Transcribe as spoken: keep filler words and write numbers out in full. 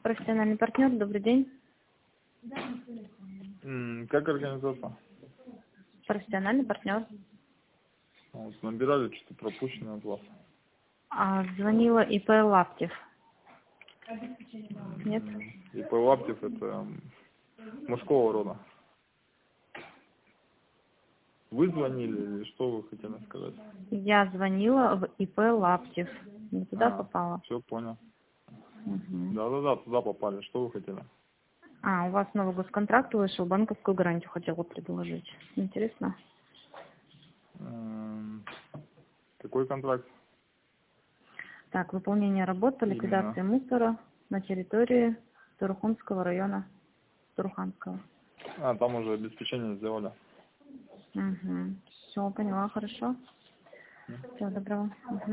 Профессиональный партнер, добрый день. М, Как организация? Профессиональный партнер. Вот, набирали, что-то пропущено от вас. А, звонила ИП Лаптев. Нет? М, И по Лаптев это м, мужского рода. Вы звонили или что вы хотели сказать? Я звонила в ИП Лаптев. Не туда А, попала. все понял. Мгм. Да-да-да, туда попали. Что вы хотели? А, у вас новый госконтракт вышел, банковскую гарантию хотела предложить. Интересно? М, Какой контракт? Так, выполнение работ по Именно. ликвидации мусора на территории Туруханского района. Туруханского. А, там уже обеспечение сделали. Угу. Все, поняла, хорошо. Всего доброго. Мгм.